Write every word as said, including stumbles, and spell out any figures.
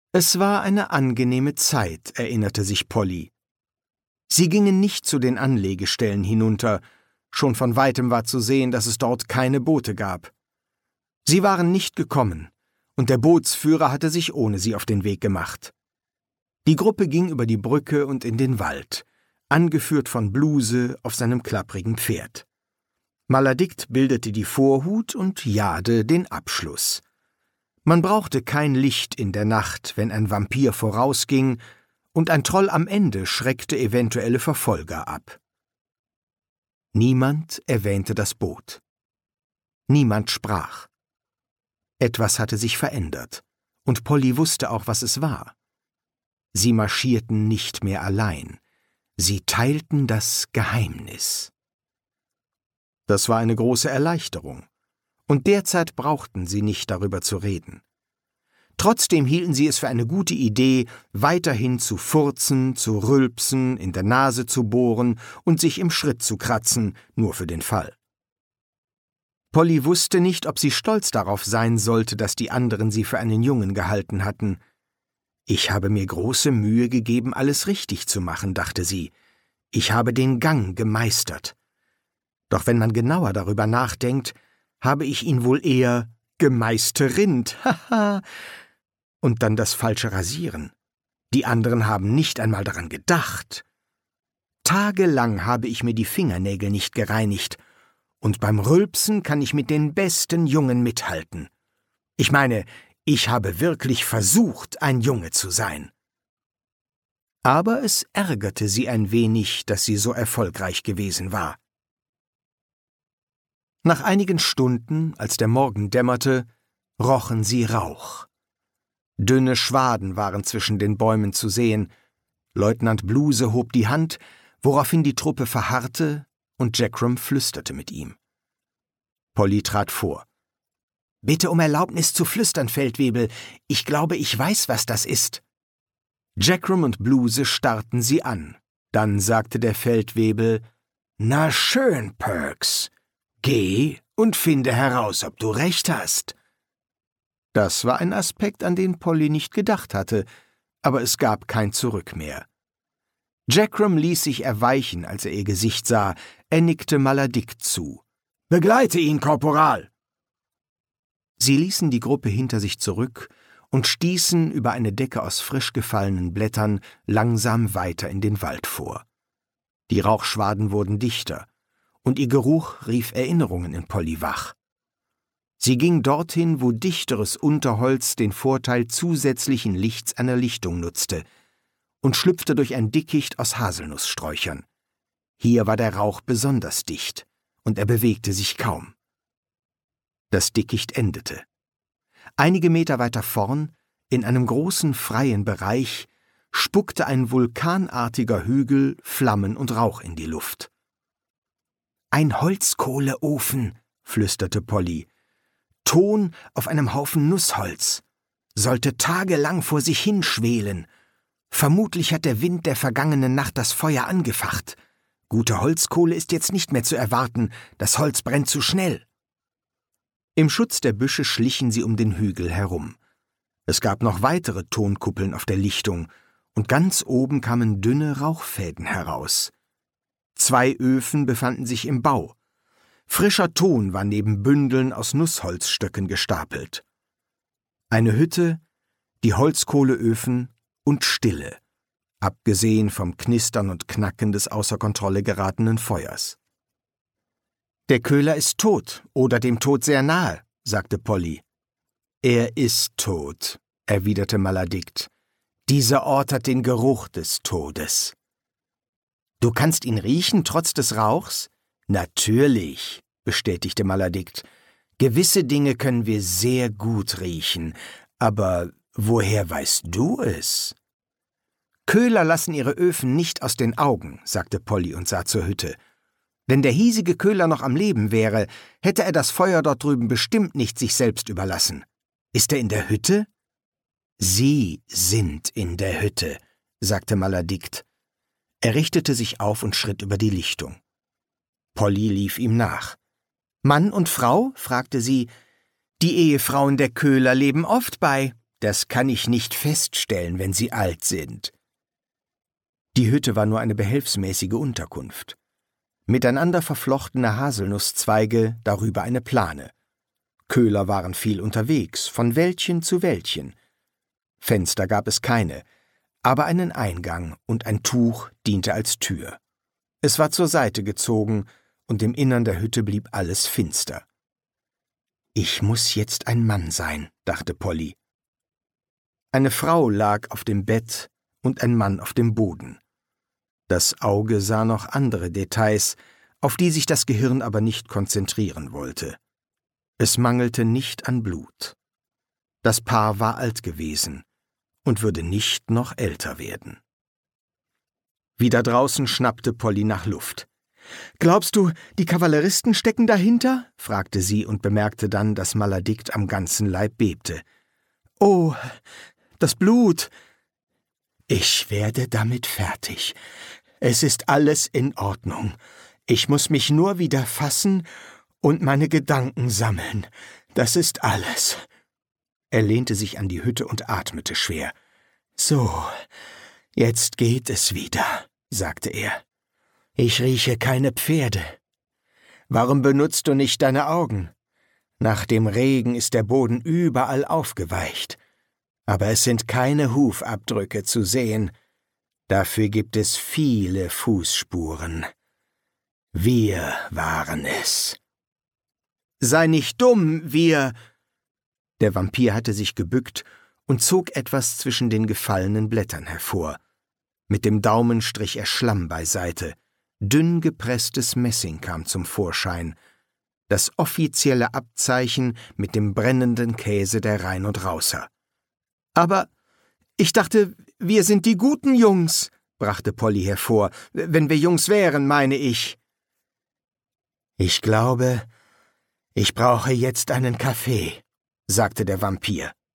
Es war eine angenehme Zeit, erinnerte sich Polly. Sie gingen nicht zu den Anlegestellen hinunter, schon von weitem war zu sehen, dass es dort keine Boote gab. Sie waren nicht gekommen, und der Bootsführer hatte sich ohne sie auf den Weg gemacht. Die Gruppe ging über die Brücke und in den Wald, angeführt von Bluse auf seinem klapprigen Pferd. Maledikt bildete die Vorhut und Jade den Abschluss. Man brauchte kein Licht in der Nacht, wenn ein Vampir vorausging, und ein Troll am Ende schreckte eventuelle Verfolger ab. Niemand erwähnte das Boot. Niemand sprach. Etwas hatte sich verändert, und Polly wusste auch, was es war. Sie marschierten nicht mehr allein. Sie teilten das Geheimnis. Das war eine große Erleichterung, und derzeit brauchten sie nicht darüber zu reden. Trotzdem hielten sie es für eine gute Idee, weiterhin zu furzen, zu rülpsen, in der Nase zu bohren und sich im Schritt zu kratzen, nur für den Fall. Polly wusste nicht, ob sie stolz darauf sein sollte, dass die anderen sie für einen Jungen gehalten hatten. »Ich habe mir große Mühe gegeben, alles richtig zu machen«, dachte sie. »Ich habe den Gang gemeistert. Doch wenn man genauer darüber nachdenkt, habe ich ihn wohl eher gemeisterint, haha. Und dann das falsche Rasieren. Die anderen haben nicht einmal daran gedacht. Tagelang habe ich mir die Fingernägel nicht gereinigt, und beim Rülpsen kann ich mit den besten Jungen mithalten. Ich meine, ich habe wirklich versucht, ein Junge zu sein.« Aber es ärgerte sie ein wenig, dass sie so erfolgreich gewesen war. Nach einigen Stunden, als der Morgen dämmerte, rochen sie Rauch. Dünne Schwaden waren zwischen den Bäumen zu sehen. Leutnant Bluse hob die Hand, woraufhin die Truppe verharrte, und Jackram flüsterte mit ihm. Polly trat vor. »Bitte um Erlaubnis zu flüstern, Feldwebel. Ich glaube, ich weiß, was das ist.« Jackram und Bluse starrten sie an. Dann sagte der Feldwebel, »Na schön, Perks. Geh und finde heraus, ob du recht hast.« Das war ein Aspekt, an den Polly nicht gedacht hatte, aber es gab kein Zurück mehr. Jackram ließ sich erweichen, als er ihr Gesicht sah. Er nickte Maledikt zu. »Begleite ihn, Korporal!« Sie ließen die Gruppe hinter sich zurück und stießen über eine Decke aus frisch gefallenen Blättern langsam weiter in den Wald vor. Die Rauchschwaden wurden dichter, und ihr Geruch rief Erinnerungen in Polly wach. Sie ging dorthin, wo dichteres Unterholz den Vorteil zusätzlichen Lichts einer Lichtung nutzte, und schlüpfte durch ein Dickicht aus Haselnusssträuchern. Hier war der Rauch besonders dicht, und er bewegte sich kaum. Das Dickicht endete. Einige Meter weiter vorn, in einem großen freien Bereich, spuckte ein vulkanartiger Hügel Flammen und Rauch in die Luft. »Ein Holzkohleofen«, flüsterte Polly. »Ton auf einem Haufen Nussholz. Sollte tagelang vor sich hinschwelen. Vermutlich hat der Wind der vergangenen Nacht das Feuer angefacht. Gute Holzkohle ist jetzt nicht mehr zu erwarten, das Holz brennt zu schnell.« Im Schutz der Büsche schlichen sie um den Hügel herum. Es gab noch weitere Tonkuppeln auf der Lichtung, und ganz oben kamen dünne Rauchfäden heraus. Zwei Öfen befanden sich im Bau. Frischer Ton war neben Bündeln aus Nussholzstöcken gestapelt. Eine Hütte, die Holzkohleöfen und Stille, abgesehen vom Knistern und Knacken des außer Kontrolle geratenen Feuers. »Der Köhler ist tot oder dem Tod sehr nahe«, sagte Polly. »Er ist tot«, erwiderte Maledikt. »Dieser Ort hat den Geruch des Todes.« »Du kannst ihn riechen, trotz des Rauchs?« »Natürlich«, bestätigte Maledikt. »Gewisse Dinge können wir sehr gut riechen, aber woher weißt du es?« »Köhler lassen ihre Öfen nicht aus den Augen«, sagte Polly und sah zur Hütte. »Wenn der hiesige Köhler noch am Leben wäre, hätte er das Feuer dort drüben bestimmt nicht sich selbst überlassen. Ist er in der Hütte?« »Sie sind in der Hütte«, sagte Maledikt. Er richtete sich auf und schritt über die Lichtung. Polly lief ihm nach. »Mann und Frau?« fragte sie. »Die Ehefrauen der Köhler leben oft bei. das kann ich nicht feststellen, wenn Sie alt sind.« Die Hütte war nur eine behelfsmäßige Unterkunft. Miteinander verflochtene Haselnusszweige, darüber eine Plane. Köhler waren viel unterwegs, von Wäldchen zu Wäldchen. Fenster gab es keine, aber einen Eingang und ein Tuch diente als Tür. Es war zur Seite gezogen, und im Innern der Hütte blieb alles finster. »Ich muss jetzt ein Mann sein«, dachte Polly. Eine Frau lag auf dem Bett und ein Mann auf dem Boden. Das Auge sah noch andere Details, auf die sich das Gehirn aber nicht konzentrieren wollte. Es mangelte nicht an Blut. Das Paar war alt gewesen und würde nicht noch älter werden. Wieder draußen schnappte Polly nach Luft. »Glaubst du, die Kavalleristen stecken dahinter?« fragte sie und bemerkte dann, dass Maledikt am ganzen Leib bebte. »Oh, das Blut!« »Ich werde damit fertig. Es ist alles in Ordnung. Ich muss mich nur wieder fassen und meine Gedanken sammeln. Das ist alles.« Er lehnte sich an die Hütte und atmete schwer. »So, jetzt geht es wieder«, sagte er. »Ich rieche keine Pferde. Warum benutzt du nicht deine Augen? Nach dem Regen ist der Boden überall aufgeweicht. Aber es sind keine Hufabdrücke zu sehen. Dafür gibt es viele Fußspuren. Wir waren es.« »Sei nicht dumm, wir...« Der Vampir hatte sich gebückt und zog etwas zwischen den gefallenen Blättern hervor. Mit dem Daumen strich er Schlamm beiseite. Dünn gepresstes Messing kam zum Vorschein. Das offizielle Abzeichen mit dem brennenden Käse der Rhein und Rausser. »Aber ich dachte, wir sind die guten Jungs«, brachte Polly hervor. »Wenn wir Jungs wären, meine ich.« »Ich glaube, ich brauche jetzt einen Kaffee«, sagte der Vampir.